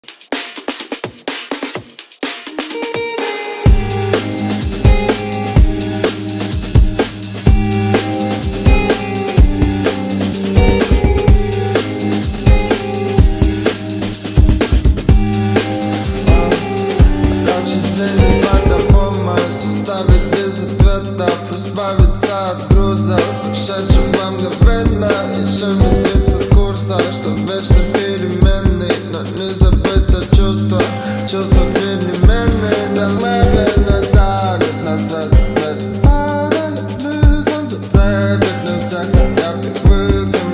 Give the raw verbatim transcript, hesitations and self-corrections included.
Избавиться от груза, ушедшего мгновенно. Еще не сбиться с курса, что вечно переменный, но не забыто чувство. Чувство